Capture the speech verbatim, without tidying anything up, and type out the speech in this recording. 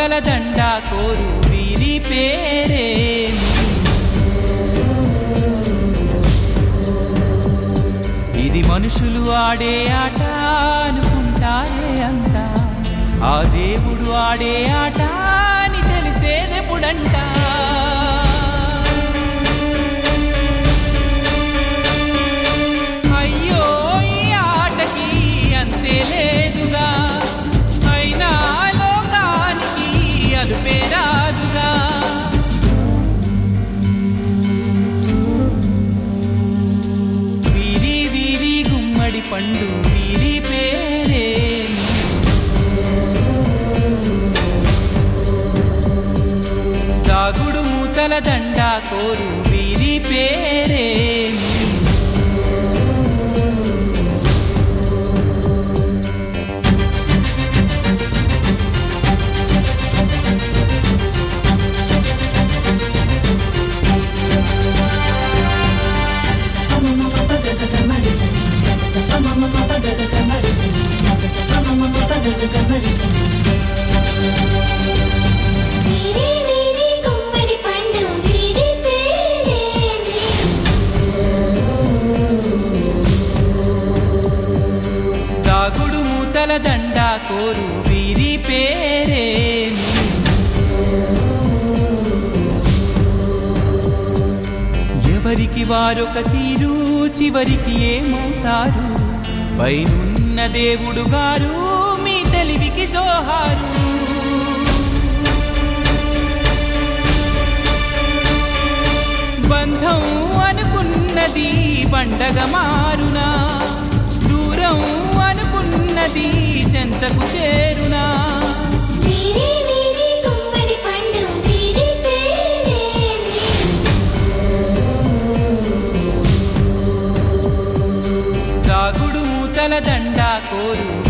మూతల దండ కోరు వీరి పేరే. ఇది మనుషులు ఆడే ఆట అనుకుంటారే అంతా, ఆ దేవుడు ఆడే ఆట అని తెలిసేదెప్పుడంట. అయ్యో ఈ ఆటకి అంతే లేదుగా, అయినా లోకానికి అలుపే రాదుగా. వీరి వీరి గుమ్మడి పండు వీరి పేరే. దాగుడు మూతల దండ కోరు వీరి పేరే. దాగుడు మూతల దండ కోరు వీరి పేరే. ఎవరికి వారొక తీరు చివరికి ఏమవుతారు, పైనున్న దేవుడు గారు మీ తెలివికి జోహారు. బంధం అనుకున్నది బండగా మారునా, దూరం అనుకున్నది చెంతకు చేరునా. దాగుడు మూతల దండ కోరు